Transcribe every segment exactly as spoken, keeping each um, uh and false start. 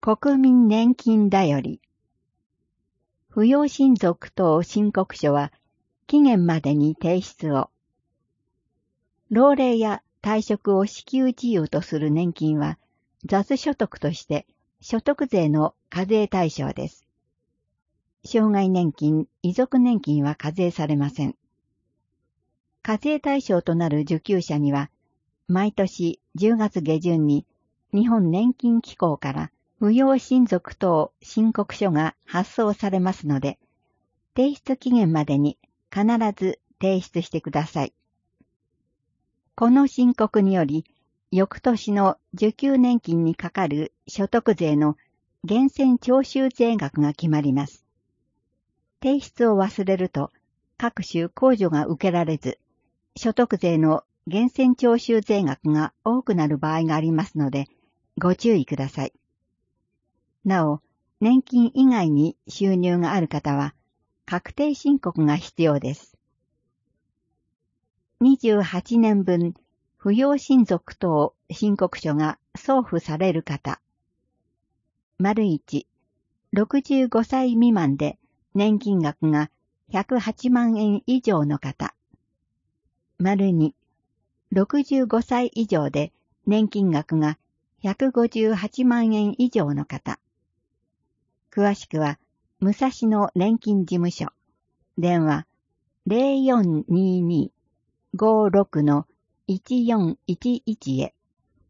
国民年金だより。扶養親族等申告書は期限までに提出を。老齢や退職を支給自由とする年金は雑所得として所得税の課税対象です。障害年金、遺族年金は課税されません。課税対象となる受給者には毎年じゅうがつ下旬に日本年金機構から扶養親族等申告書が発送されますので、提出期限までに必ず提出してください。この申告により、翌年の受給年金にかかる所得税の源泉徴収税額が決まります。提出を忘れると、各種控除が受けられず、所得税の源泉徴収税額が多くなる場合がありますので、ご注意ください。なお、年金以外に収入がある方は、確定申告が必要です。にじゅうはちねんぶん、扶養親族等申告書が送付される方。丸いち、ろくじゅうごさい未満で年金額がひゃくはちまんえん以上の方。丸に、ろくじゅうごさい以上で年金額がひゃくごじゅうはちまんえん以上の方。詳しくは、武蔵野年金事務所、電話 ゼロよんにに ごろく いちよんいちいち へ。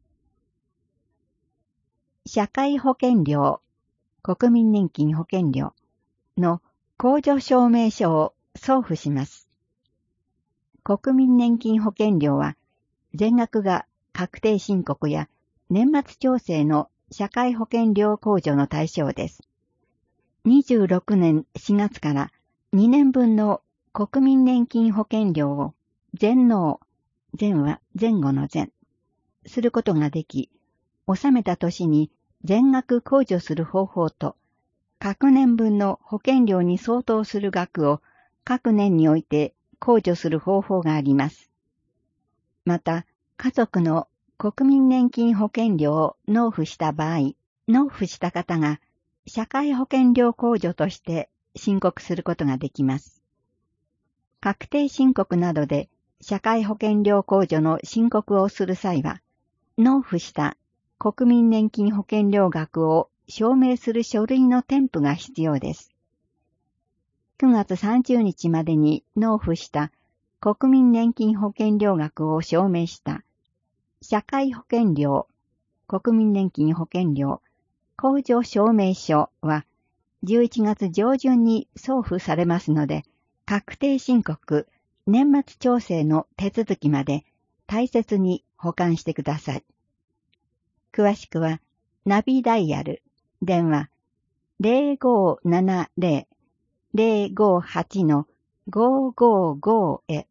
社会保険料、国民年金保険料の控除証明書を送付します。国民年金保険料は、全額が確定申告や年末調整の社会保険料控除の対象です。にじゅうろくねんしがつからにねんぶんの国民年金保険料を全納、全は前後の前、することができ、納めた年に全額控除する方法と、各年分の保険料に相当する額を各年において控除する方法があります。また、家族の国民年金保険料を納付した場合、納付した方が社会保険料控除として申告することができます。確定申告などで社会保険料控除の申告をする際は、納付した国民年金保険料額を証明する書類の添付が必要です。くがつさんじゅうにちまでに納付した国民年金保険料額を証明した社会保険料、国民年金保険料、控除証明書はじゅういちがつ上旬に送付されますので、確定申告、年末調整の手続きまで大切に保管してください。詳しくは、ナビダイヤル、電話 ゼロごーななゼロ ゼロごーはち ごーごーごー へ。